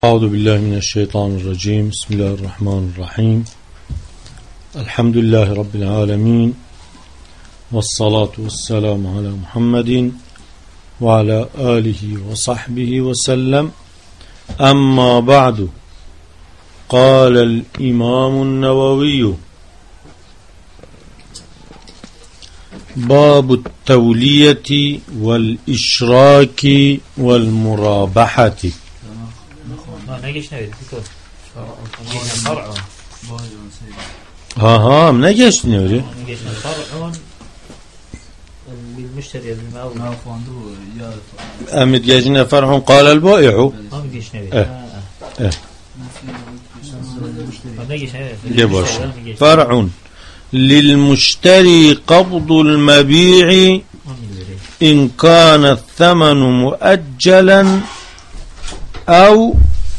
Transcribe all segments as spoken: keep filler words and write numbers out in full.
أعوذ بالله من الشيطان الرجيم. بسم الله الرحمن الرحيم. الحمد لله رب العالمين، والصلاة والسلام على محمد وعلى آله وصحبه وسلم. أما بعد، قال الإمام النووي: باب التولية والإشراك والمرابحة. ها ها من نجش نوري فرع بالمشتري بالمقاول أمد جاجنا فرع قال البائع. فرع للمشتري قبض المبيع إن كان الثمن مؤجلا أو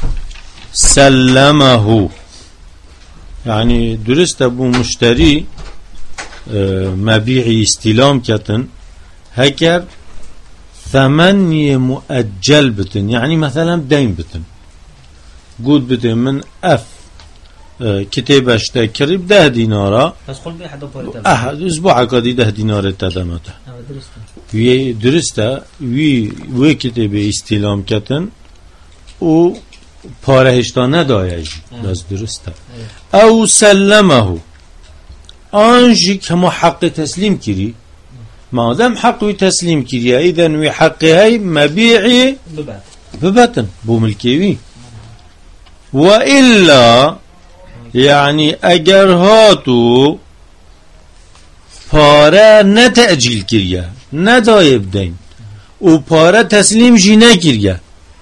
سلمه. يعني درست ابو مشتري مبيعي استلام كتن هكر ثمن مؤجل بتن، يعني مثلا دين بتن قود بتن من اف كتاب اشتكري بده دينارا، بس قل بي حدا بورتا احد اسبوع قدي ده دينار تدمته وي درسته وي وي كتاب استلام كتن و پارهشتا ندایه بس درسته. او سلمه، آنجی که ما حق تسلیم کری، مادم حقی تسلیم کری ایدن وی حقی های مبیعی ببتن بو ملکیوی. و الا یعنی اگر هاتو پاره نتأجیل کریه ندایه بدین و پاره تسلیم جی نکریه،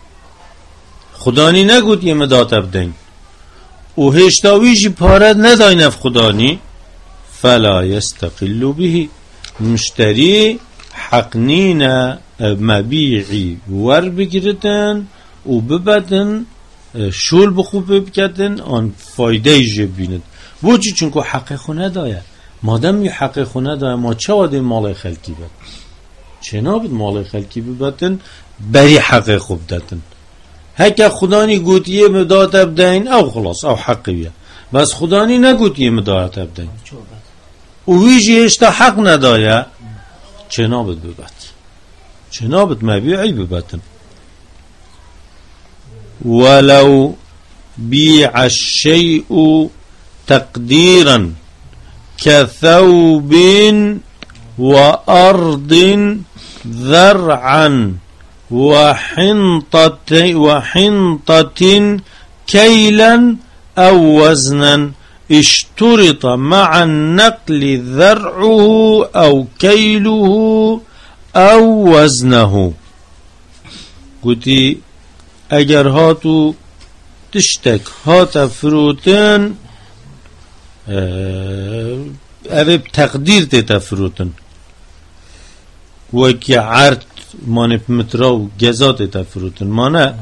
خدانی نگود یه مدات بدین و هشتاویجی پارد ندای نف خدانی، فلا يستقل به. مشتری حق نین مبیعی ور بگیردن و ببدن شول بخوب بکدن آن فایده جه بیند. بوچی چونکو حق خونه دایه، مادم یه حق خونه دایه ما چه واده مال خلکی بد چه نابد مال خلکی ببدن بری حق خوب دادن. هکه خدانی گوتیه مدات بدین او خلاص او حقیه، بس خدانی نگوتیه مدات بدین و ویجی اشتا حق ندایه چه نابد ببت چه نابد مبیعی ببتن. ولو بیع الشیء تقدیرا كثوب وأرض ذرعا وحنطة وحنطة كيلا أو وزنا، اشترط مع النقل ذرعه أو كيله أو وزنه. قلتي اگر هاتو تشتك هات فروتن اوه تقدير تتفروتن وكي عرض مانه متراو گزات تفروتن، مانه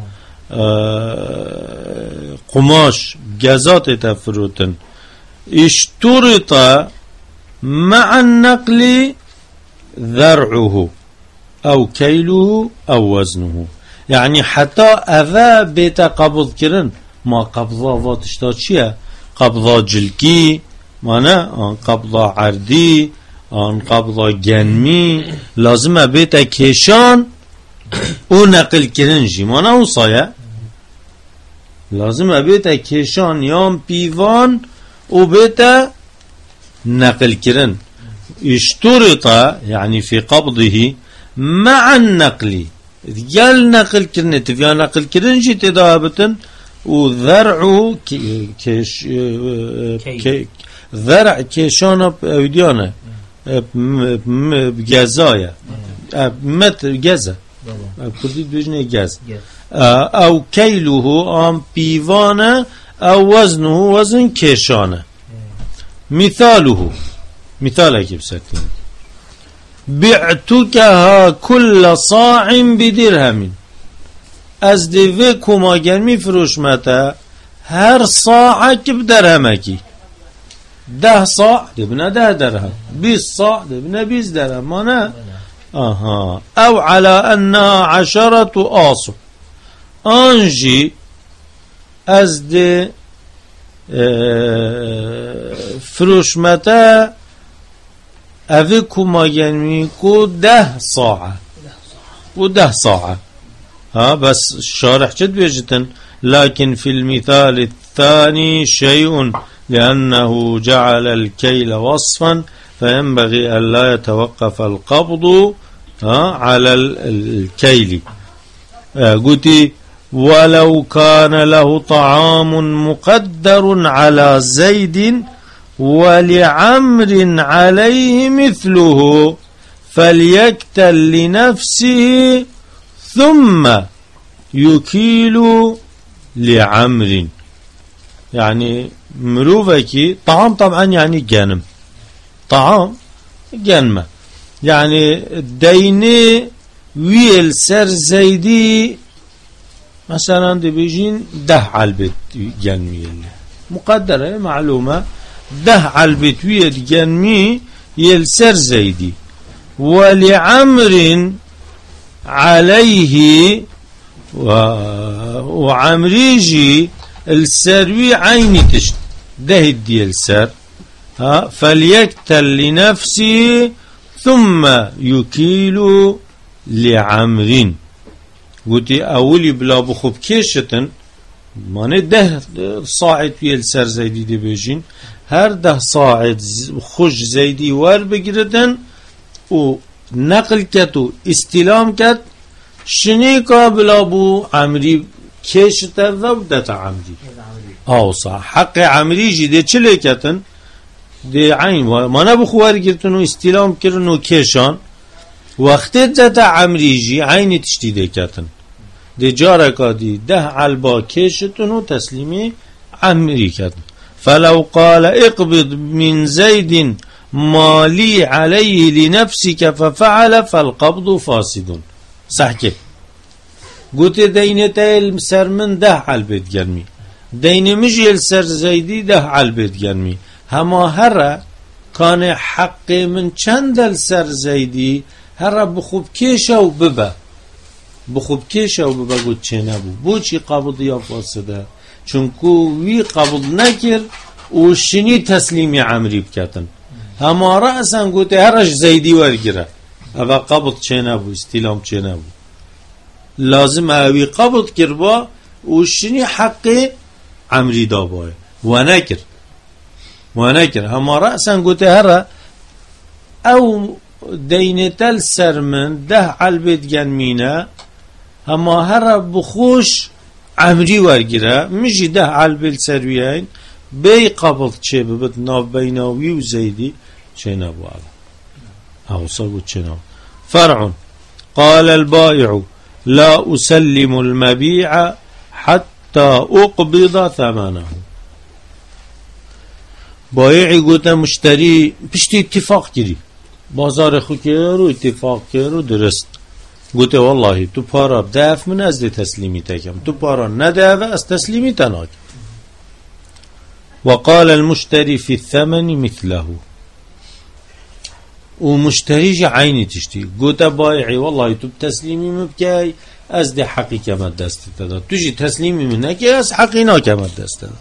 قماش گزات تفروتن. اشترط مع النقل ذرعه او كيله او وزنه، يعني حتى اذا بيت قبض كرن ما قبضا واتشتا چيه؟ قبضا جلكي مانه قبضا عردي آن قبضا گنمی لازمه بیتا کشان او نقل کرن جی مانا او سایه لازمه بیتا کشان یام پیوان او بیتا نقل کرن. اشترطا يعني في قبضه مع النقل يال نقل کرن تفيا نقل کرن جي تدابتن و ذرعو كش ذرع كشان اوديانه بجزايا متر جزا كردي بجنه جز او كيله ام بيوانه او وزنه وزن كشانه. مثاله مثال كيف سكتين: بعتكها كل صاع بدرهم، از دوی کماگر می فروش متا هر صاع که بدرهمکی، ده صاع دبنا ده درهم، بیس صاع دبنا بیس درهم، مانه آها. او على أنها عشرة آصع، آنجي از ده فروشمتا اوه کما گرمی کو ده ساعه و ده ساعه ها بس الشارح جد بيجتن لكن في المثال الثاني شيء لأنه جعل الكيل وصفا فينبغي أن لا يتوقف القبض على الكيل. قلت ولو كان له طعام مقدر على زيد ولعمر عليه مثله فليكتل لنفسه ثم يكيل لعمر. يعني مروفكي طعام طبعا يعني جنم طعام جنمة يعني ديني ويل سر زيدي مثلا دي بيجين ده على البيت جنمي مقدرة معلومة ده على البيت ويل جنمي يل سر زيدي ولعمر عليه وعمريجي السروي عيني تشت ده الدي السر ها فليكتل لنفسه ثم يكيل لعمرين. قلت أولي بلا بخوب كيشتن ماني ده صاعد في السر زيدي دي بيجين هر ده صاعد خوش زيدي وار بگردن و نقل كتو استلام كت شنيكا بلا بو عمري كيشتر ضبطة عمري آه صح حق عمري جدي چلي كتن دي عين ما نبخوار گرتن و استلام کرن و كيشان وقت دتا عمري جي عين تشتيده كتن دي جاركا دي ده علبا كيشتن و تسليمي عمري كتن فلو قال اقبض من زيد مالي عليه لنفسك ففعل فالقبض فاسد. صح كيف قلت دينتا السر من ده على البيت جرمي دين مجي السر زيدي ده على البيت جرمي هما هرا كان حق من چند السر زيدي هرا بخوب كيشا و ببا بخوب كيشا و ببا قلت چه نبو بو چي قبض يا فاسده چونكو وي قبض نكر و شني تسليمي عمري بكتن هما رأسا قلت هرش زيدي ورگره اما قبض چه نبو استلام چه نبو لازم اوی قبض کربا و شنی حق عمری دابای و نکر و نکر هما رأسا گوته هره او دینتل سر من ده علبت گنمینه هما هره بخوش عمری ورگیره میجی ده علبت سرویین بی قبض چه ببت ناف بیناوی و زیدی چه نبو او صبو چه نبو. فرع قال البائع لا أسلم المبيع حتى أقبض ثمنه. بائعی گوته مشتری پشتی اتفاق کری بازار خو کرد و اتفاق کرد و درست گوته والله تو پارا دف من از تسلیمی تکم تو پارا ندفع از تسلیمی تناک. وقال المشتري في الثمن مثله ومشتريج عيني تشتي قوتا بايعي والله تو تسليمي مبكاي از دي حقي كما دست تدا تجي تسليمي منك از حقينا كما دست تدا.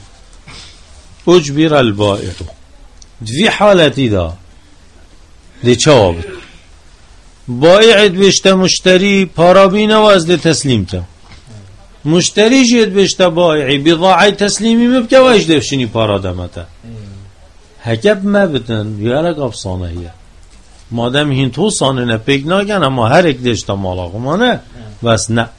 اجبر البائع في حالتي دا دي چوابت بائعت بشتا مشتري پارابين و از دي تسليم كم مشتري جيت بشتا بائعي بضاعي تسليمي مبكا و اجده فشني پارا دمتا هكب ما بتن يالك افصانه هي مادم هین تو سانه نه پیگ ناگن اما هر یک دشتا مالاقمانه بس نه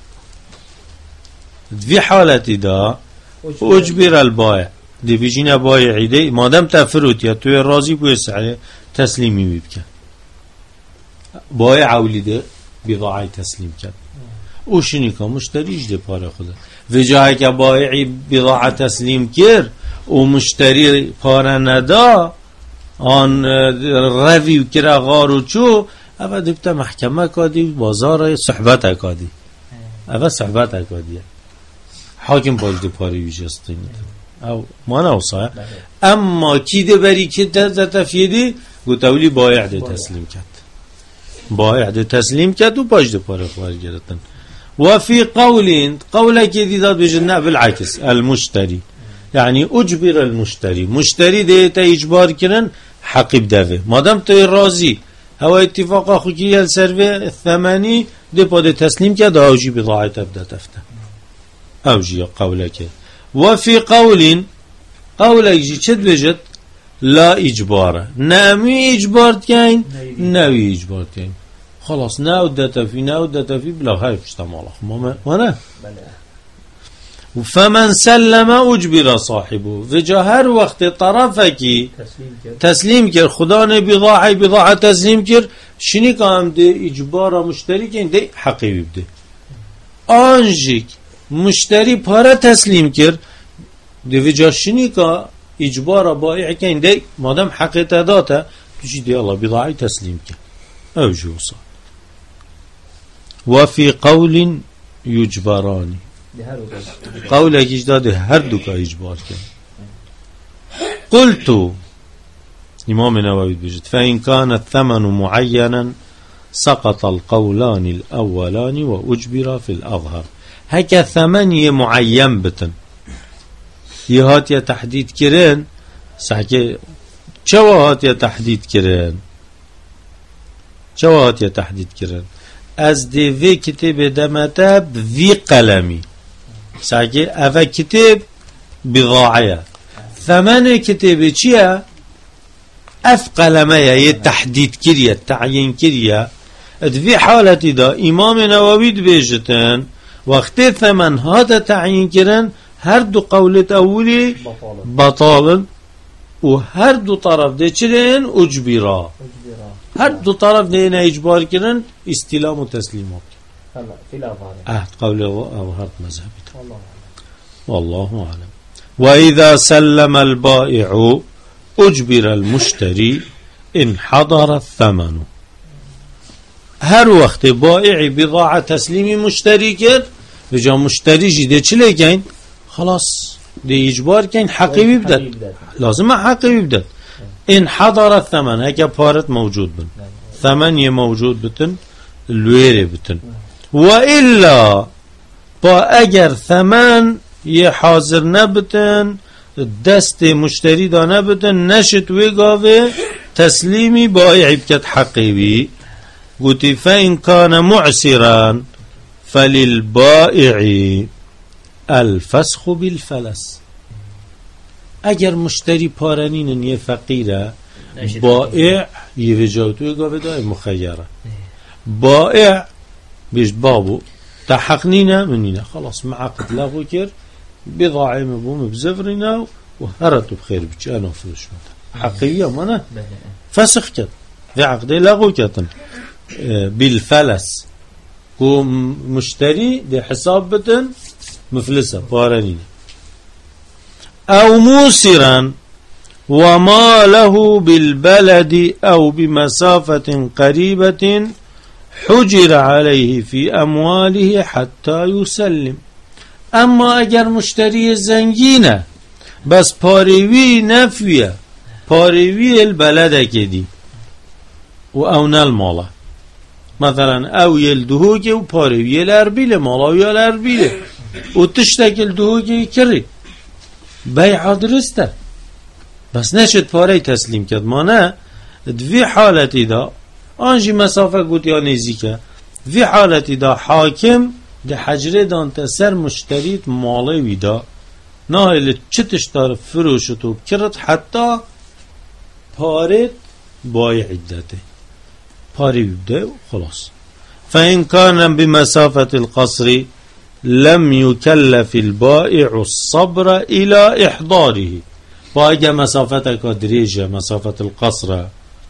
في حالتی دا اجبر البائع دی بیجین بائعی دی مادم تفروت یا توی راضی بوی سعی تسلیمی میبکن بائع اولیده بضاعی تسلیم کرد او شنی که مشتریش دی پاره خوده و جایی که بائعی بضاعی تسلیم کرد و مشتری پاره ندا آن روی و کرا غارو چو اول دبتا محکمه کادی بازار صحبت اکادی اول صحبت اکادی حاکم باجد پاری ویجستین او ما نوصا اما کی ده بری که ده تفیدی گوتولی بایع ده تسلیم کرد بایع ده تسلیم کرد و باجد پاری خوار گرتن وفي قول قولك ديدات بجنة بالعكس المشتري يعني أجبر المشتري مشتري ديتا إجبار كرن حقيب دافه مادام تو راضي هو اتفاق أخوكي السرفة الثماني دي باد تسليم كده أوجي بضاعة تبدأ تفتح أوجي قولك وفي قول قولك جي چد بجد لا إجبار نامي إجبار كين ناوي إجبار كين خلاص ناود داتا في ناود داتا في بلا هاي بشتمال أخمامه وانا فمن سلم أجبر صاحبه وجا هر وقت طرفك تسليم كر خدا نه بضاعة بضاعة تسليم كر شني كام ده إجبار مشتري كين ده حقيقي بده آنجيك مشتري پاره تسليم كر ده وجا شني كا إجبار بائع كين ده مادام حقيقة داتا تجي ده الله بضاعة تسليم كر أو جوصا وفي قول يجبراني قولك اجداد هر دوكا اجبار كن قلت امام نووي بجد فإن كان الثمن معينا سقط القولان الأولان وأجبر في الأظهر هكا ثمن معين بتن يهات يتحديد كرين سحكي شوهات يتحديد كرين شوهات يتحديد كرين از دی وی کتاب دمتا بوی قلمی ساگه اوه کتاب بضاعه ثمن کتاب چیه؟ اف قلمه یه تحدید کریه تعیین کریه دوی حالتی دا امام نووی دو بیجتن وقتی ثمن ها دا تعیین کرن هر دو قولت اولی بطالن و هر دو طرف ده چرین اجبیرا هر دو طرف دینا اجبار کردن استلام و تسلیمات عهد قول او هر مذهبی والله اعلم واذا سلم البائع اجبر المشتري ان حضر الثمن هر وقت بائع بضاعه تسلیم مشتری کرد بجا مشتری جیده چی لگین خلاص دی اجبار کن حقیبی بدد لازم حقیبی بدد ان حضر الثمن هكا بارت موجود بن ثمن يه موجود بتن الويري بتن وإلا با اگر ثمن يه حاضر نبتن دست مشتری دا نبتن نشت ويقاوه تسليمي بائع بكت حقيبي قلت فإن كان معسرا فللبائع الفسخ بالفلس اگر مشتری پارنین یه فقیره بائع یه وجاوتوی گاوه دای مخیره بائع بیش بابو تحقنینه منینه خلاص معقد لغو کرد بضاعه مبو مبزفرینه و هرتو بخیر بچه انا فروش مده حقیقیه منه فسخ کرد و عقده لغو کردن بالفلس و مشتری ده حساب بتن مفلسه پارنینه او موسرا وما له بالبلد او بمسافة قريبة حجر عليه في امواله حتى يسلم اما اگر مشتری زنگینه بس پاریوی نفیه پاریوی البلده کدی و او نالماله مثلا او يلدهوكي و پاریوی الاربیله مالاوی الاربیله و تشتک الدهوكي کری بیع درسته بس نشد پاره تسلیم کرد ما نه دوی حالتی دا آنجی مسافه گوت یا نزیکه دوی حالتی دا حاکم ده حجره دان تسر مشتریت ماله ویدا نه چتش دار فروشتو کرد حتی پاره بای عدته پاره بیده خلاص فإن كان بمسافة القصر لم يكلف البائع الصبر إلى إحضاره باقي مسافة كدريجة مسافة القصر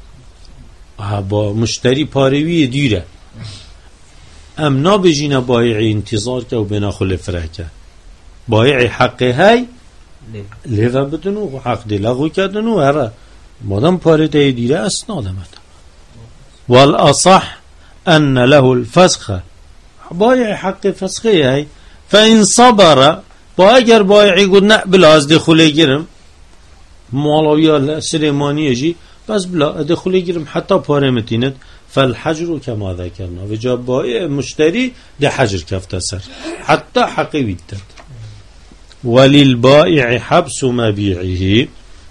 با مشتری پاروی دیره ام نابجین بایع انتظار که و بنا خلفره که بایع حقه های لیوه بدنو و حق دی لغو کردنو هره مادم پاره تای دیره اسنادمت والاصح ان له الفسخ بایع حق فسخه های فإن صبر با اگر بایعی گود نه بلا از دخوله گیرم مالاویا سلیمانیه جی بس بلا دخوله گیرم حتی پاره متیند فالحجر كما ذكرنا وجاب بائع مشتري ده حجر كفت سر حتى حقي بيتت. وللبائع حبس مبيعه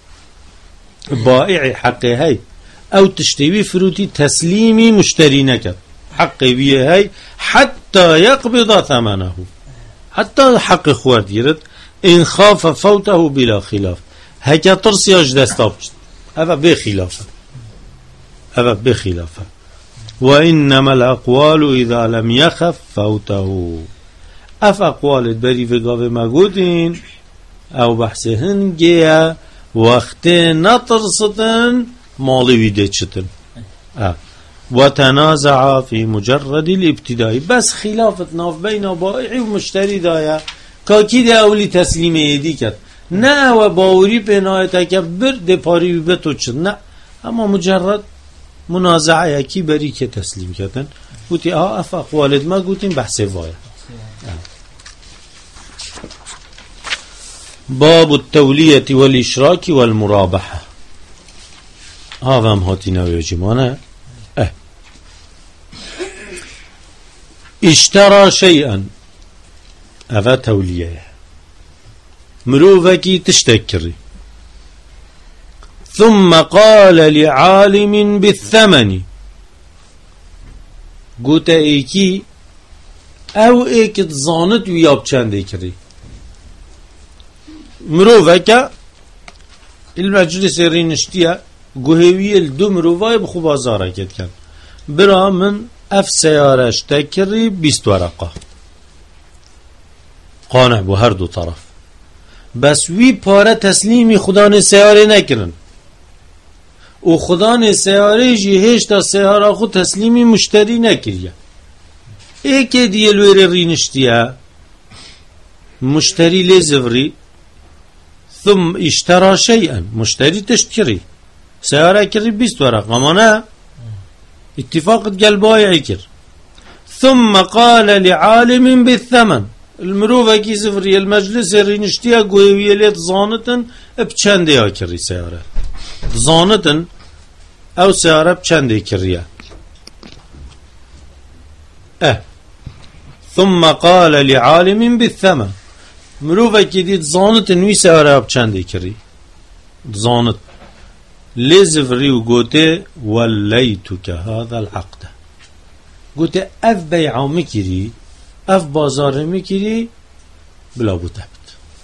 بائع حقي هاي او تشتري فروتي تسليمي مشتري نكت حقي بيه هاي حتى يقبض ثمنه حتى حق خوات يرد إن خاف فوته بلا خلاف هكا ترسي أجدستاب هذا بخلافه هذا بخلافه. وإنما الأقوال إذا لم يخف فوته أف أقوال بري في قابل ما قودين أو بحثهن جيا وقتين نطرستن مالي ويدتشتن أه. وتنازع في مجرد الابتداء بس خلافة ناف بين بائع ومشتري دايا كاكيد أولي تسليم يدي كت نا و باوري بناية تكبر دي پاري بتو چد نا اما مجرد منازعه يكي بري كي تسليم كتن قوتي اه اف اقوالد ما قوتين بحث وايا. باب التولية والإشراك والمرابحة هذا هم هاتينا ويجمانا اه اشترى شيئا هذا تولية مروفكي تشتكري ثم قال لعالم بالثمن قوتا ايكي او ايك تظانت وياب چند ايكري مروفكا المجلس رينشتيا قهوية الدو مروفاي بخو بازارا كد كان برا من اف سيارة اشتكري بيست ورقة قانع بو هر دو طرف بس وی پاره تسلیمی خدا نه سیاره نکرن و خدا نه سیاره جی هشتا سیاره خود تسلیمی مشتری نکریه ایک دیل ویر رینشتیه مشتری لزوری ثم اشترى شيئا مشتری تشتری سیاره کری بیست ورق اما نه اتفاقت قلبای کر ثم قال لعالم بالثمن المروفة كي سفرية المجلس رينشتيا قوية ليت ظانتن بچنده ها كري سيارة ظانتن او سيارة بچنده كريا اه ثم قال لعالم بالثمن مروفة كي ديت ظانتن وي سيارة بچنده كري ظانت لزفري وقوتي وليتك هذا العقد قوتي اف بيعو مكري اف بازار میکری بلا بوتبت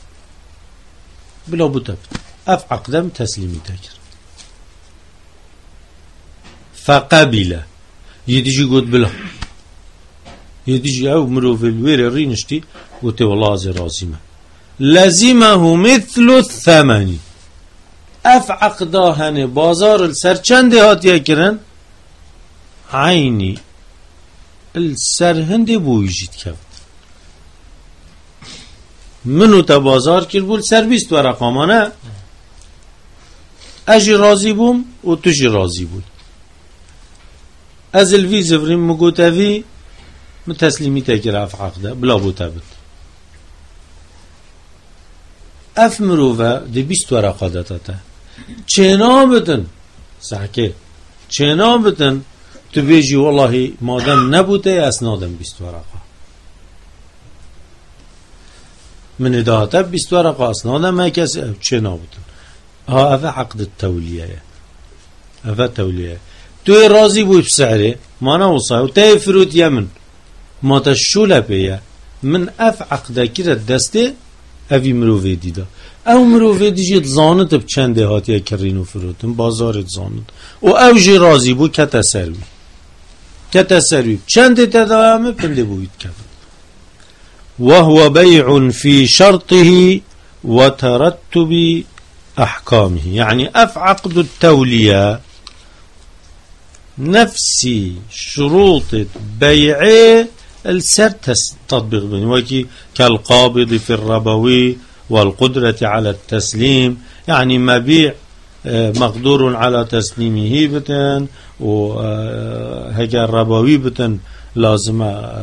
بلا بوتبت اف عقدم تسلیمی تکر فقبل يديجي قد بلا يديجي او مروف الوير رينشتي قلت والله زي رازمة لازمه مثل الثمن اف عقداهن بازار السر چند هات يكرن عيني السر هندي بو يجيد كفت منو تبازار كربول سر بيست ورقامانه اجي راضي بوم و تجي راضي بوي از الفي زفرين مقوتافي متسليمي تاكر اف عقده بلا بو تابت اف مروفا دي بيست ورقا داتاتا چنا بتن سحكي چنا بتن تو بيجي والله مادم نبوده اسنادم بیست ورقه من اداته بیست ورقه اسنادم ما کسی چه نبودن ها هذا عقد التوليه هذا توليه تو راضي بو بسعره ما نوصى وتاي فروت يمن ما تشوله بيه من اف عقده كده دسته اوی مروفه دیده او مروفه دیجید زانت بچنده هاتیه کرینو فروتن بازارت زانت و او جی رازی بو کتا سروی کتا سروی چنده تدامه پنده بوید کفت وهو بيع في شرطه وترتب أحكامه يعني اف عقد التولية نفسي شروط بيعه السر تطبيق بني كالقابض في الربوي والقدرة على التسليم يعني مبيع مقدور على تسليمه بتن وهجا الربوي بتن لازم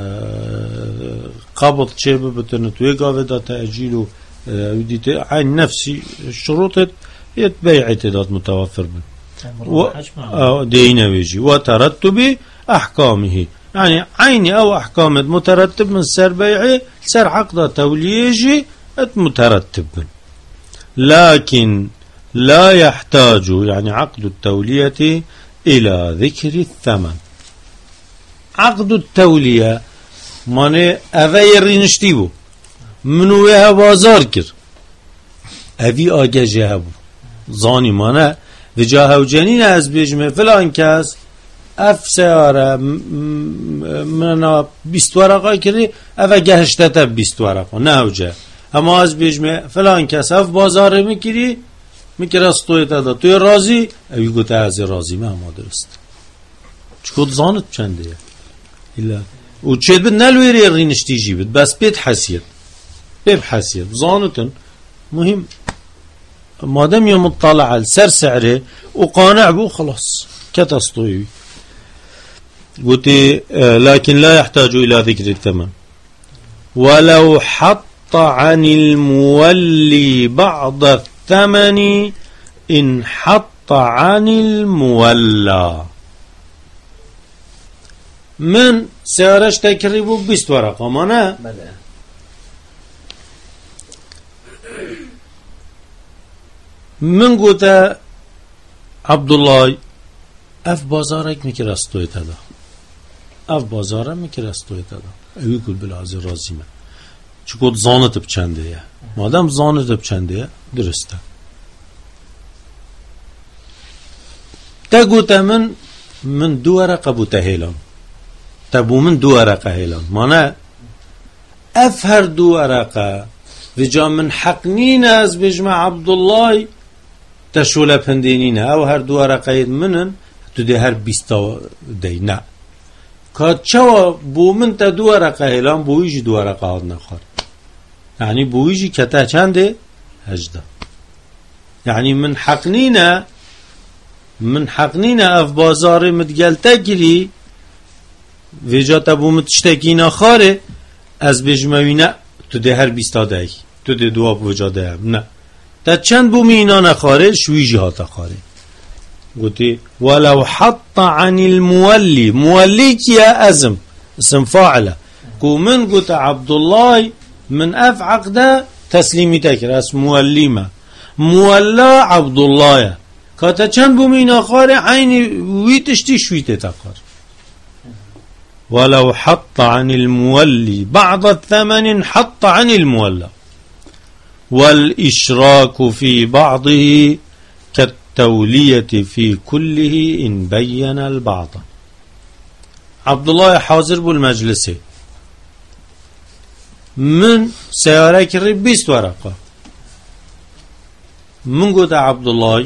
قبض شيء بتن تويقا دا تأجيله عين نفسي الشروط يتبيع اعتداد متوفر بن و دينا ويجي وترتب أحكامه يعني عيني أو أحكام مترتب من سر بيعي سر عقد توليجي مترتب لكن لا يحتاج يعني عقد التولية إلى ذكر الثمن. عقد التولية ماني أغير نشتيبو منو يها بازار كر أبي آجا جهبو زاني مانا وجاها وجنين از بيجمه فلان كاس اف سيارة منا بيست ورقا كري اف جهشتتا بيست ورقا نه وجه اما از بيجمه فلان كاس اف بازار مكري مكرس تويتا دا توي رازي اوي قوتا از رازي ما ما درست چكود زانت چنده إلا وتشيد بد نلويري رينشتي جيبت بس بيت حسيت بيب حسيت زانتن مهم مادام يوم مطلع على سر سعره وقانع بو خلاص كتسطوي قلت لكن لا يحتاج إلى ذكر الثمن ولو حط عن المولي بعض الثمن إن حط عن المولى من سعرش تكريبه بيست ورقة مانا من قلت عبد الله اف بازارك مكرستوي تدا اف بازارم مكرستوي تدا اوی کل بلازی رازی من چکود زانت بچنده یا مادم زانت بچنده یا درسته تا گوته من من دو ورقه بو تهیلان تا بو من دو ورقه هیلان مانه اف هر دو ورقه و جا من حق نین از بجمع عبدالله تشوله پندینینه او هر دو ورقه منن تو ده هر بیستا دی نه که چوا بو من تا دو ورقه هیلان بویجی دو ورقه هاد نخوار یعنی بویجی کتا چنده هجده یعنی من حق نینه من حق نینه اف بازار متگلته گیری ویجا تا بو متشتکی نخواره از بجمعینه تو ده هر بیستا دی تو ده دو اب وجا ده نه تا چند بو مینا نخواره شویجی ها تخواره قلت ولو حط عن المولي مولي كيا أزم اسم فاعله كو من قلت عبد الله من أف عقده تسليمي تكر اسم مولي ما مولا عبد الله كاتا چند بو مينا خاري عيني ويتشتي شويته تقر ولو حط عن المولي بعض الثمن حط عن المولى والإشراك في بعضه كالتولية في كله إن بين البعض. عبد الله حاضر بالمجلس من سيارة كري بيست ورقة من قد عبد الله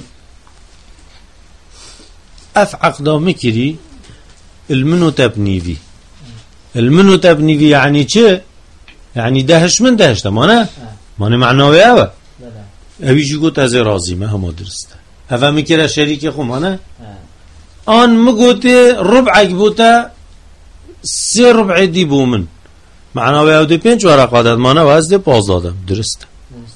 أفعق دامي كري المنو تبني في المنو تبني في يعني چه يعني دهش من دهش تمانا مانه معناوی اوه اویجی گوت از رازیمه همه درسته اوه میکره شریک خومانه آن مگوته ربعک بوته سی ربع دی بومن معناوی او دی پینچ ورقا داد مانه و از دی پاز دادم درسته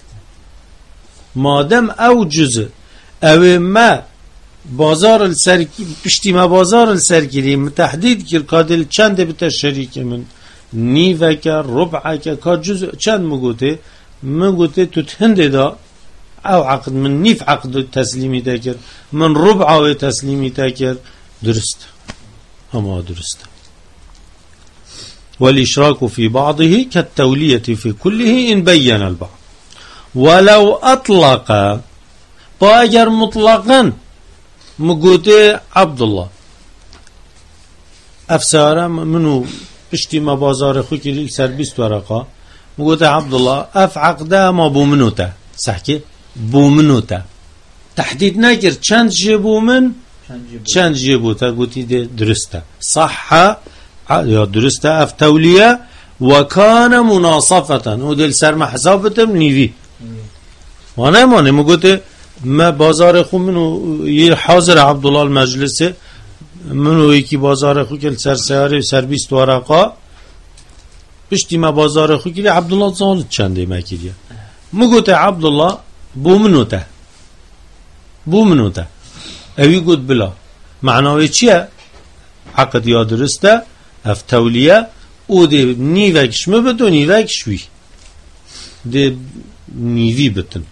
مادم او جزه اوه ما بازار السر پشتی ما بازار السرگیری تحدید کر کادل چند بته شریک من نیوه که ربعه که که جزه چند مگوته من قلت تتهند دا او عقد من نيف عقد تسليمي تاكر من ربع او تسليمي تاكر درست اما درست والاشراك في بعضه كالتولية في كله ان بين البعض ولو اطلق باجر مطلقا مقوتي عبد الله افسارا منو اشتي ما بازار خوكي للسر بيست ورقه مقوت عبد الله اف عقده ما بومنوته صحكي بومنوته تحديد ناكر چند جبومن چند جبوته قوتي دي درسته صح يا درسته اف توليه وكان مناصفه ودل سر محسابتم نيوي وانا مانه مقوت ما بازار خو منو يه حاضر عبد الله المجلس منو يكي بازار خو كل سر سياره سر بيست ورقه پشتی ما بازار خو کلی عبدالله زانت چنده مکریه مگوته عبدالله بو منوته بو منوته اوی گود بلا معناوی چیه؟ عقد یا درسته اف تولیه او ده نیوکش مبد و نیوکش وی ده نیوی بتن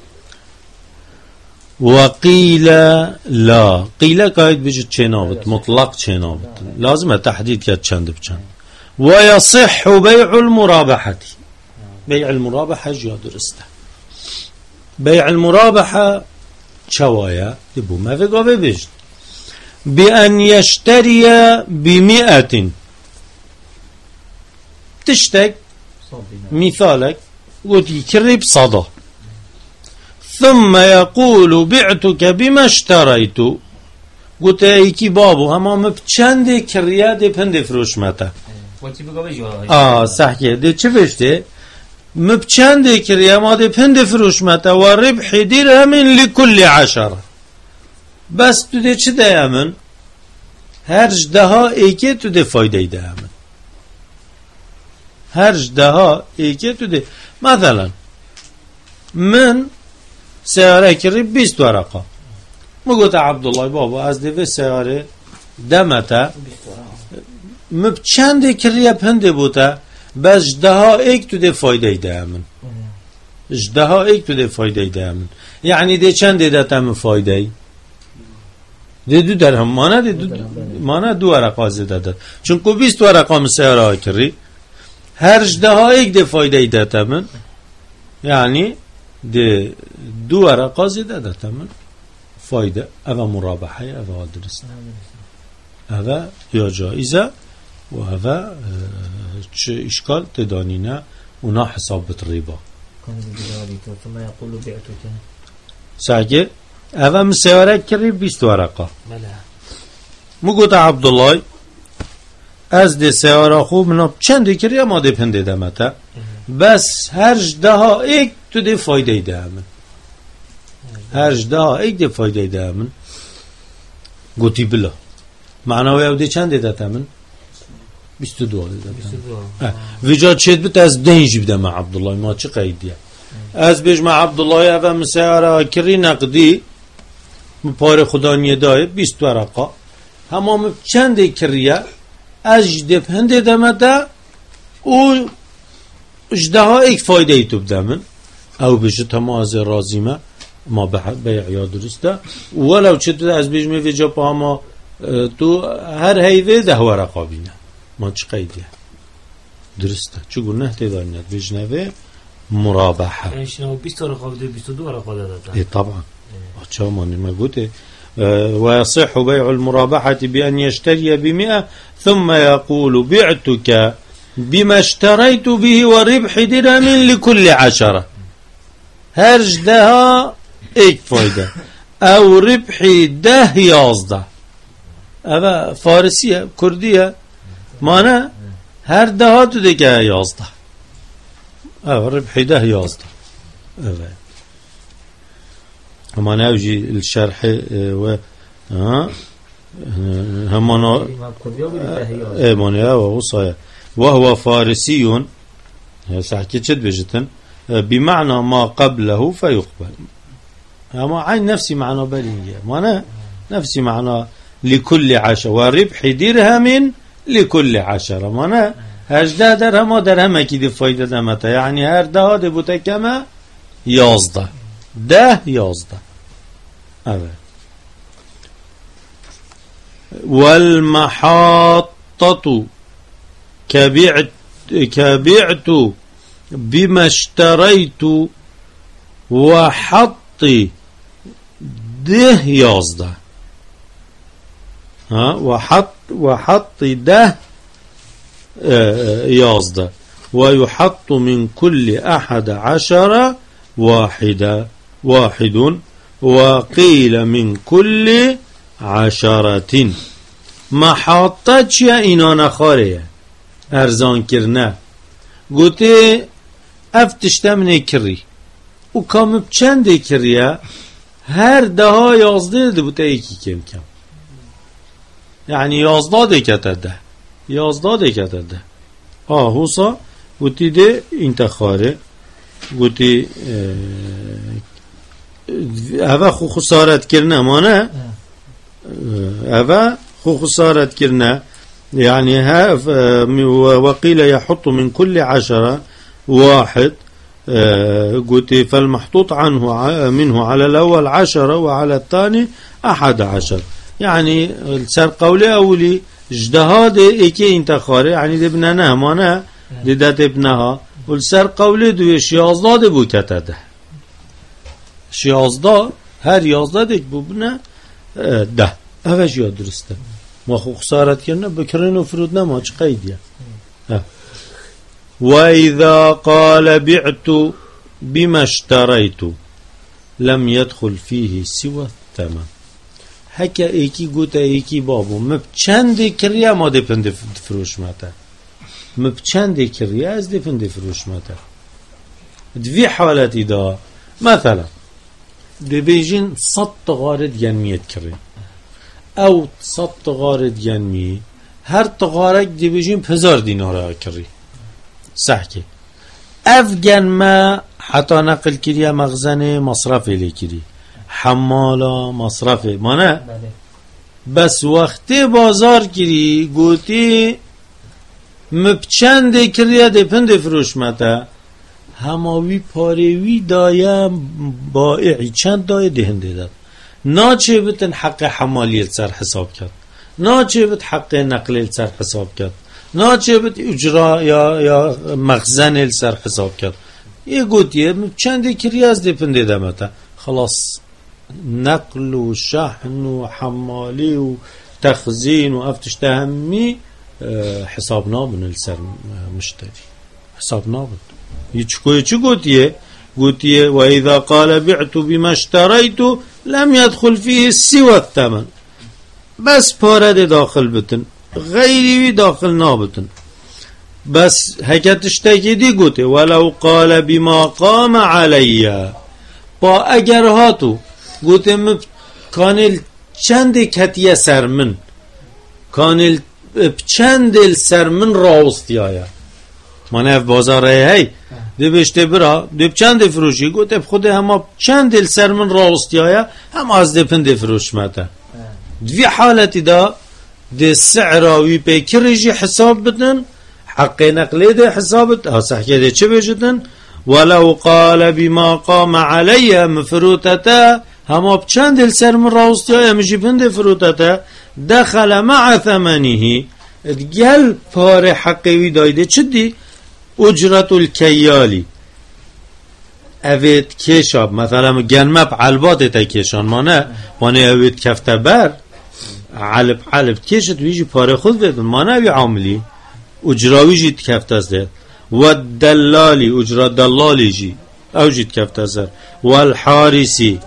وقيل لا قيل قايد بيجي تشينابت مطلق تشينابت لازم تحديد كات چند بچند ويصح بيع المرابحة بيع المرابحة جا درسته بيع المرابحة شوايا يبو ما في قوي بيجد بأن يشتري بمئة تشتك مثالك قلت يكرب صدا ثم يقول بعتك بما اشتريت قلت ايكي بابو هما مبچند كريا دي پند فروش متا اه صحيح دي چه فشته مبچند كريا ما دي پند فروش متا وربح درهم لكل عشرة بس تو دي چه ديامن هرج دها ايكي تو دي فايده ديامن هرج دها ايكي تو دي مثلا من سيارة كري بيست ورقة مقوت عبد الله بابا از دوی سيارة دمتا مبچند كريا پنده بوتا بس جدها ايك تو دي فايده ده من جدها ايك تو دي فايده ده من يعني دي چند ده تم فايده دي دو درهم مانا دي دو مانا دو ورقة زده ده چونکو بیست ورقة من سيارة كري هر جدها ايك دي فايده ده تمن يعني دي دو ورقة زده ده تمن فايدة أفا مرابحة أفا درست أفا يا جائزة وأفا اه إشكال تدانينا ونا حساب الربا ثم يقول بعتك ساكي أفا مسيارة كري بيست ورقة مو قلت عبد الله از دي سيارة خوب منا چند كري ما دي پنده دمتا بس هرج دها ایک تو دي فايده ده من هرج دها ایک دي فايده ده من قلتي بلا معناوی او دي چند ده تمن بیست و دو ده تمن وجا چید بت از دنج بده مع عبدالله ما چه قیدیه از بیش مع عبدالله او مسیاره کری نقدی پار خدا نیدای بیست ورقه همام چند کریه از ده پنده دمده او اجدها ایک فایده ای تو بدمن او بشه تماز رازیمه ما بیع یا درسته ولو چطور از بیش می ویجا پا ما تو هر هیوه ده ورقا بینه ما چه قیدیه درسته چگو نه تدانیت بجنوه مرابحه يعني شنو بیست ورقه بده بیست و دو ورقه داده اي طبعا اچه ما نما قوته ويصح بيع المرابحة بأن يشتري بمئة ثم يقول بعتك بما اشتريت به وربح درهم لكل عشرة هرج دها ايك فايدة او ربح ده يازده اوه فارسية كردية مانا هر دها تو دكا يازده او ربح ده يازده اوه همانا اوجي الشرح و ها همانا همانا وغصايا وهو فارسي ساكي چد بجتن بمعنى ما قبله فيقبل اما عين نفسي معنى بلية معنى نفسي معنى لكل عشرة وربح درهم لكل عشرة معنى هجده درهم درهم كده فايدة دمتا يعني هر ده ده بوتا كما يازده ده يازده أبدا والمحاطة كبعت كبعت بما اشتريت وحط ده يازده ها وحط وحط ده يازده ويحط من كل أحد عشر واحدة واحد وقيل من كل عشرة محاطة چیه اینا نخاره ارزان کرنه گوته افتشته منه کری او کامب چنده کریه هر ده یازده ده بوده ایکی کم کم یعنی یازده ده کته ده یازده ده کته ده آه حوصا گوتی ده انتخاره گوتی اوه خو خسارت کرنه مانه أفا خو خسارة كرنا يعني ها وقيل يحط من كل عشرة واحد قلت فالمحطوط عنه منه على الأول عشرة وعلى الثاني أحد عشر يعني السر قولي أولي اجتهاد إيكي انتخاري يعني دي ابننا همانا دي دات ابنها والسر قولي دوش يازده دي بو كتاده شيازده هر يازده ديك بو بنا ده اوش يا درسته ما خو خسارت كرنا بكرين و فرودنا ما چه قيد يا وإذا قال بعت بما اشتريت لم يدخل فيه سوى الثمن هكا ايكي قوتا ايكي بابو مبچند كريا ما دي پند فروش ماتا مبچند كريا از دي پند فروش ماتا دوی حالتي دا مثلا دي بيجين صد غارد ينميت كري او صد غارد ينمي هر تغارك دي بيجين پزار دينار كري صحكي افغان ما حتى نقل كريا مخزن مصرف اللي كري حمالا مصرف مانه بس وقتی بازار کری گوتی مبچند کریا ده پند فروش متا هماوی پاروی دایم بائعی چند دای دهنده داد ناچه بتن حق حمالی سر حساب کرد ناچه بت حق نقل سر حساب کرد ناچه بت اجرا یا یا مخزن سر حساب کرد یه گوتیه مبچند کریا از ده پنده دمتا خلاص نقل و شحن و حمالی و تخزین و افتش تهمی حساب نابن السر مشتری حساب نابن يچكو چه گوتیه گوتیه و اذا قال بعت بما اشتريت لم يدخل فيه سوى الثمن بس پاره داخل بتن غیری داخل نابتن بس حکتش تکیدی گوته ولو قال بما قام علي با اگر هاتو گوتم کانل چند کتیه سرمن کانل چند سرمن راوستی آیا من اف بازاره هی دی بشته برا دی چند فروشی گوتم خود همه چند سرمن راوستی آیا هم از دی پند فروش ماتا دوی حالتی دا دی سعراوی پیکرجی حساب بدن حق نقلی دی حسابت ها صحکه دی چه بجدن ولو قال بما قام علي مفروتتا هما بچند السر من راوستی های مجی پند فروتتا دخل مع ثمنه گل پار حقیوی دایده چه دی اجرت الکیالی اوید کشاب مثلا گنمب علبات تا کشان مانه مانه اوید کفته بر علب علب کشت ویجی پار خود بدن مانه اوی عاملی اجراوی جید کفته است و دلالی اجرا دلالی جی او جید کفته است و الحارسی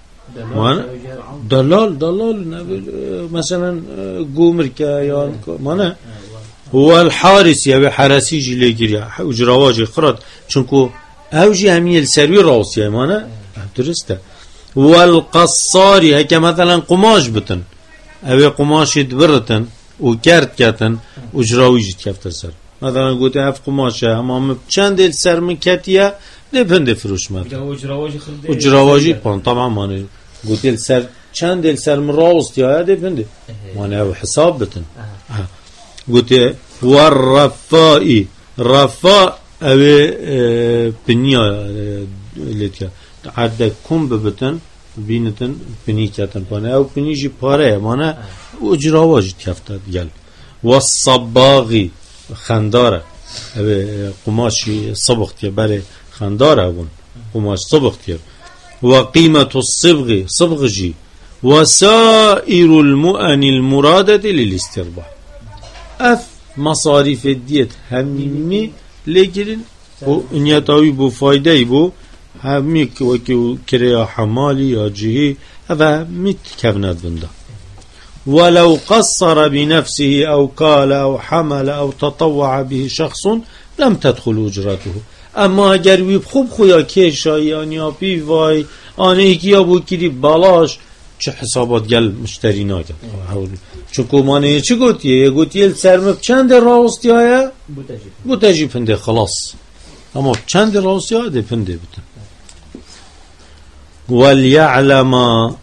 دلال دلال مثلا گومر که یا مانه هو الحارس یا حرسی جی لگیری اجراواجی خرد چونکو اوجی همیل سروی راوسی مانه درسته والقصاری هکه مثلا قماش بتن اوی قماشی دبرتن و کرد کتن اجراوی جید کفته سر مثلا گوته اف قماشه اما چند دل سر من کتیه نپنده فروش مد اجراواجی پان طبعا مانه گوته سر چند دل سر من راوستی ها نپنده مانه او حساب بتن گوته والرفائی رفا اوی پنیا لیتیا عده کم ببتن بینتن پنی کتن پانه او پنی جی پاره مانه اجراواجی کفته گل والصباغی خنداره اوی قماشی صبغتیه بله خنداره اون قماش صبغتیه و قیمت الصبغ صبغ جی و سائر المؤن المرادة للاسترباح اف مصاريف الديت همي لكن نيتاوي بو فايده بو همي وكي كريا حمالي يا جهي هذا مت كفنات بنده ولو قصر بنفسه أو قال أو حمل أو تطوع به شخص لم تدخل أجرته اما اگر وی خوب خویا کشایی آنیا پی وای آنه ایکی یا بود کری بالاش چه حسابات گل مشتری ناگد چون کمانه چه گوتیه یه گوتیه سرمب چند راوستی های بوتجی پنده خلاص اما چند راوستی های ده پنده بتن ولیعلم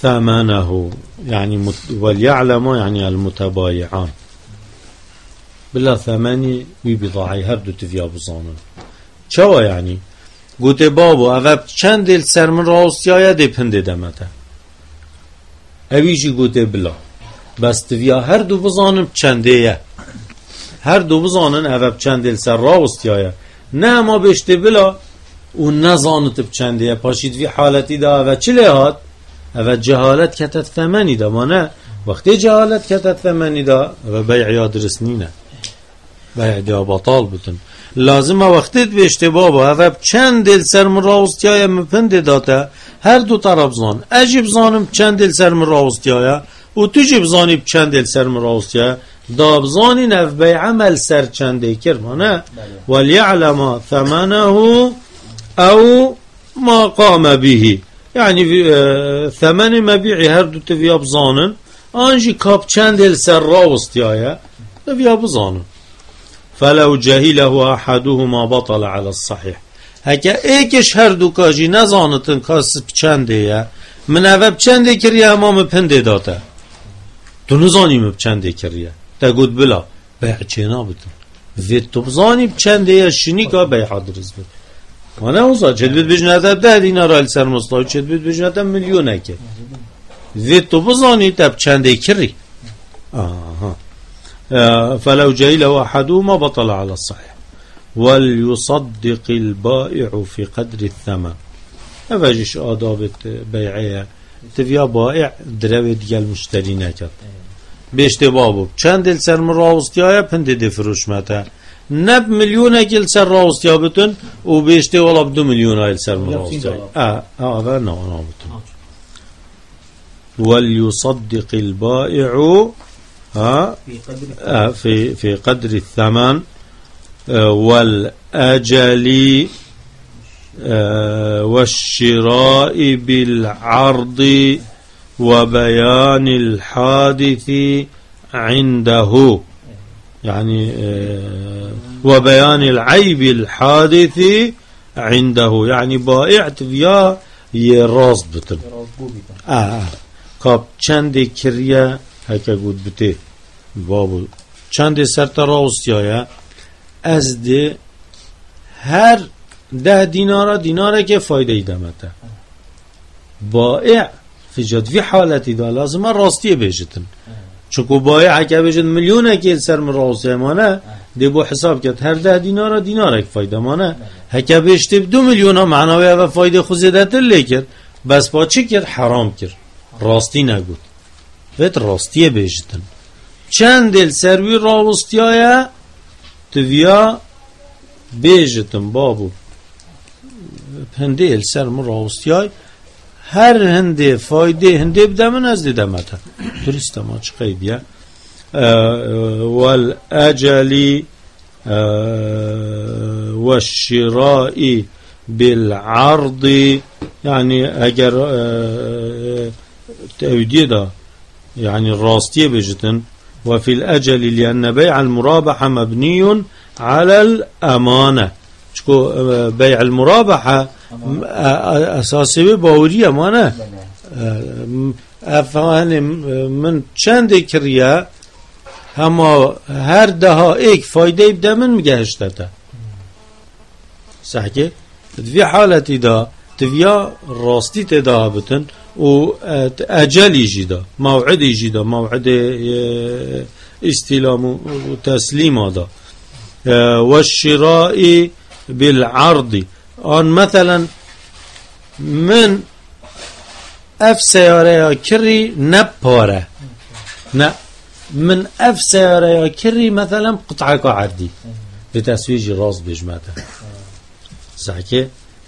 ثمنه يعني مت... وليعلم يعني المتبايعان بلا ثمني ببضاعي هر دو تفيا بزانن چوا يعني قوتي بابو اوه چند دل سر من راستیایا دی پنده دمته اویجی قوتي بلا بس تفيا هر دو بزانن چنده هر دو بزانن اوه چند دل سر راستیایا نه ما بشته بلا و نزانت بچنده پاشید وی حالتی دا اوه چلی هات اوه جهالت کتت ثمنی دا ما نه وقتی جهالت کتت ثمنی دا اوه بیعیا درست نینه بیع دا بطال بتن لازم وقتی بشته بابا اوه چند دل سر من راستیایا مپنده داته هر دو طرف زان اجیب زانم چند دل سر من راستیایا و تو جیب زانی چند دل سر من راستیایا داب زانی نف بیع عمل سر چنده کرمانه ولیعلم ثمنه او ما قام به يعني ثمن مبيعي هر دو تفيا بزانن آنجي كاب چند دل سر راوستيايا تفيا بزانن فلو جهله أحدهما بطل على الصحيح هكا ايكش هر دو كاجي نزانتن كاس بچنده من اوه بچنده كريا امام پنده داته تو نزانیم بچنده كريا تا قد بلا بيع چينا بتن وید تو بزاني بچنده شنی که بيع درز بتن وانا اوزا چد بید بجنده ده دینار آل سر مصلاحی چد بید بجنده ملیونه که وید تو بزانی تب چنده کری آها فلو جهله أحدهما بطل على الصحيح وليصدق البائع في قدر الثمن أفجش آداب بيعية تفيا بائع دروي ديال مشتري نكت بيشت بابو چند دل سر من راوستيايا پند دي فروش متا نب مليون كيل سر راوستيا بتن و بيشت ولا بدو مليون ايل سر من راوستيايا اه اه اه نو نو بتن وليصدق البائع ها آه في في قدر الثمن آه والأجل آه والشراء بالعرض وبيان الحادث عنده يعني آه وبيان العيب الحادث عنده يعني بائعت فيها يراز بتن آه كاب چند كريا هكا قد بته بابو چند سرت راوستيايا از ده هر ده دینارا دینارا که فایده ایدمته بائع في جد في حالتي دا لازم راستيه بيجتن چونکو بائع اگه بيجت مليونه که سر من راستيه مانه ده بو حساب کرد هر ده دینارا دینارا که فایده مانه هكا بيجت دو مليونه معناوی و فایده خوزیده تر لیکر بس با چی کرد حرام کرد راستی نگود وید راستیه بیجتن چند دل سروی راوستیایا تویا بیجتن بابو هنده ال سرم راوستیای هر هنده فایده هنده بدمن از دیدمتا درسته ما چه قیدیه والاجلی والشراء بالعرض يعني اگر تأويدي دا يعني الراستية بجتن وفي الأجل لأن بيع المرابحة مبني على الأمانة شكو بيع المرابحة أساسي باورية أمانة أفهاني من چند كريا هما هر دها ايك فايده يبدا من مجهشتتا صح كي في حالتي دا تفيا راستي تدا بتن و اجل يجي دا موعد يجي دا موعد استلام وتسليم هذا والشراء بالعرض ان مثلا من اف سياره كري نباره نا من اف سياره كري مثلا قطعه عردي بتسويج راس بجمته صح كي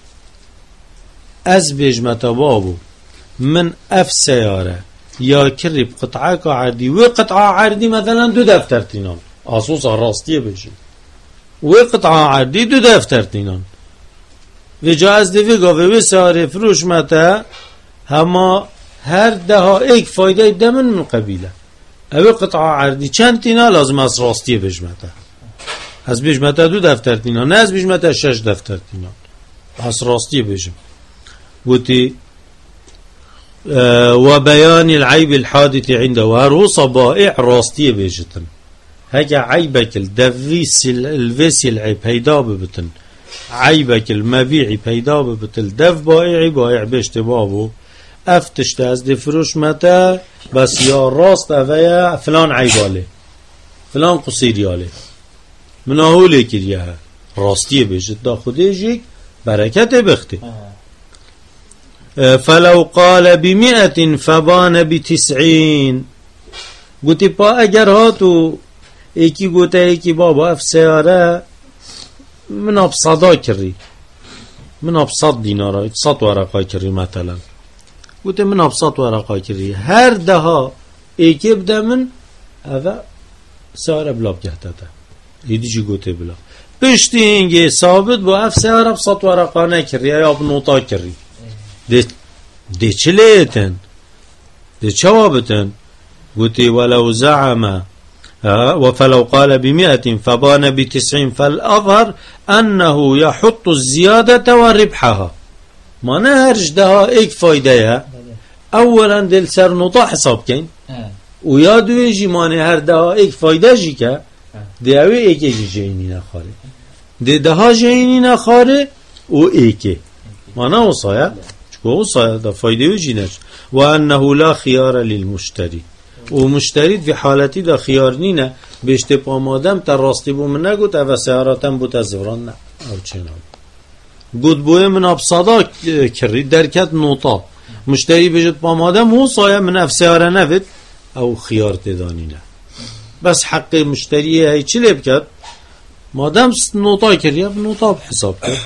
از بجمته بابو من اف سياره يا كري بقطعه عردي وقطعه عردي مثلا دو دفتر تينان اساس راستيه بجي وقطعه عردي دو دفتر تينان وجاز دوی گاوه ساره فروش مته هما هر ده ایک فایده دمن من قبیله اوی قطعه عردی چند تینا لازم از راستیه بجمته از بجمته دو دفتر تینا نه از بجمته شش دفتر تینا از راستیه بجم گوتی اه وبيان العيب الحادث عنده وهروس بائع راستيه بيجتن هكا عيبك الدفيس الفيس العيب هيدا ببتن عيبك المبيعي بيدا ببتل دف بائعي بائع بيشتبابو افتش تازدي فروش متى بس يا راست افيا فلان عيبالي فلان قصيريالي من اهولي كريها راستيه بيجت دا خديجيك بركة بختي فلو قال بمئة فبان بتسعين قلت با اگر هاتو ایکی گوته ایکی بابا اف سیاره من اب صدا کری من اب صد دینارا صد ورقا کری مثلا گوته من اب صد ورقا کری هر دها ایکی بده من اوه سیاره بلاب گهده ده ایدی چی گوته بلا پشتی اینگه ثابت با اف سیاره ب صد ورقا نکری یا اب نوتا کری ده ده چه لیتن ده چه وابتن گوته ولو زعمه وفلو قال بمئة فبان بتسعين فالأظهر أنه يحط الزيادة والربحها ما نهرج دها ايك فايدة اولا دل سر نطا حساب كين ويادو يجي ما نهر دها ايك فايدة جيكا دي اوي ايك ايك جينينا خاري دي دها جينينا خاري و ايك ما نوصايا چكو وصايا دا فايدة يجيناش وأنه لا خيار للمشتري ومشتري في حالتي دا خيارنينا بيشتب آمادم تا راستی بو من نگوت او سياراتم بو تزوران نه او چنان گود بوه من اب صدا کری درکت نوتا مشتري بيجت آمادم هو صايا من اف سيارة نفت او خيار تدانينا بس حق مشتري هاي چلي بكت مادم نوتا كريا بنوتا بحساب كر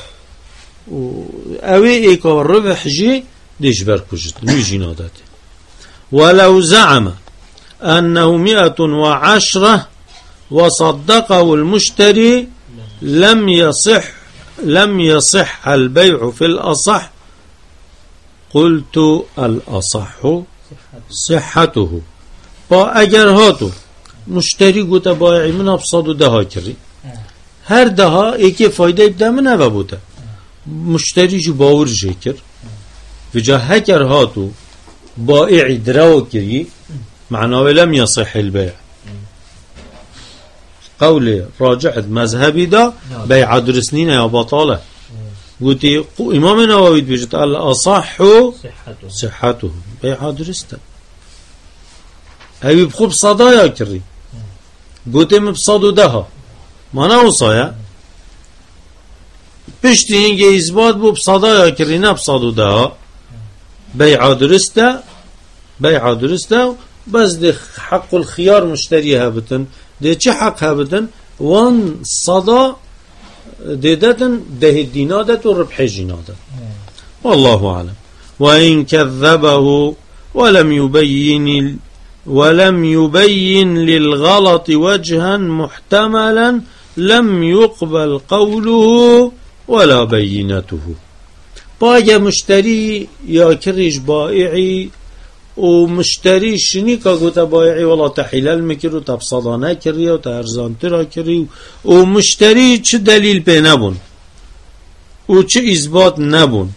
اوه ايكا والربح جي ديش بركجت نيجي نادته ولو زعم أنه مئة وعشرة وصدقه المشتري لم يصح لم يصح البيع في الأصح قلت الأصح صحته با اگر هاتو مشتري قلت بايعي من ابصادو دها كري هر دها ايكي فايده بده من اوه بوده مشتري جو باور جيكر وجا هكر هاتو بائعي دراو كري معناه لم يصح البيع قولي راجعت مذهبي دا بيع درسنين يا بطالة قلت إمام النووي بيجت الأصح صحته, صحته. بيع درسته هاي بخوب صدايا كري قلت مبصادو دها ما نوصايا بشتي هنگه إثبات بو بصدايا كري نبصادو دها بيع درسته بيع درسته بس ده حق الخيار مشتريها بتن ده چه حق هبتن وان صدا ديدتن ده الدينادت والربح جنادت والله أعلم وإن كذبه ولم يبين ولم يبين للغلط وجها محتملا لم يقبل قوله ولا بينته باقي مشتري يا كريج بائعي ومشتري شنيكا قوتا بايعي والله تحلال مكرو تبصدانه كريو تهرزانترا كريو ومشتري چه دليل بي نبون وچه إثبات نبون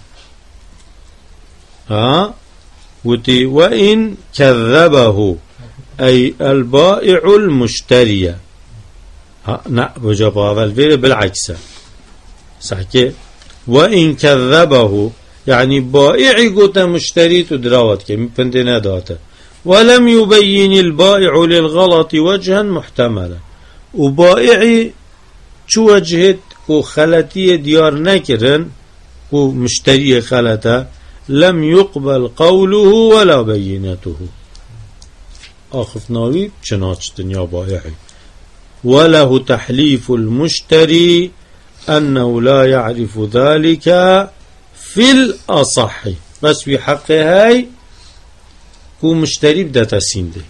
ها وتي وإن كذبه أي البائع المشتري ها نا بجاب هذا بالعكس صحكي وإن كذبه يعني بائعي قوتا مشتري تدراوت كم بندنا داتا ولم يبين البائع للغلط وجها محتملا وبائعي شو وجهت كو خلتي ديار نكرن كو مشتري خلته لم يقبل قوله ولا بينته آخف ناوي چناچتن يا بائعي وله تحليف المشتري أنه لا يعرف ذلك في الأصح بس في حق هاي كو مشتري بدا تسين دي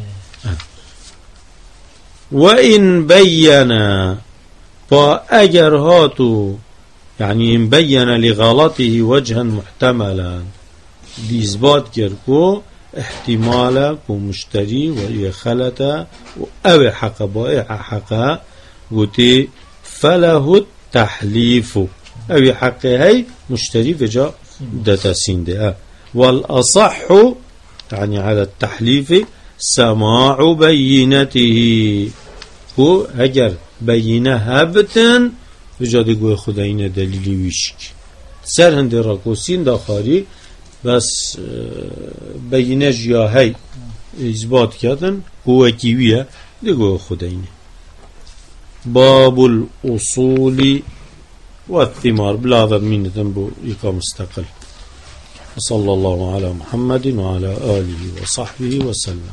وإن بينا فأجر هاتو يعني إن بين لغلطه وجها محتملا دي إثبات كركو احتمالا كو مشتري وإيه خلطة أو حق بائع حقها قلت فله التحليف أو حق هاي مشتري فجاء داتا سين دي والأصح يعني على التحليف سماع بينته هو اگر بينه هبتن بجاده قوي خداين دليل ويشك سر هند راكوسين داخاري بس بينه جياهي إثبات كاتن قوة كيوية دي قوي خداين. باب الأصول والثمار بلا هذا من ذنبه إقام مستقل. صلى الله على محمد وعلى آله وصحبه وسلم.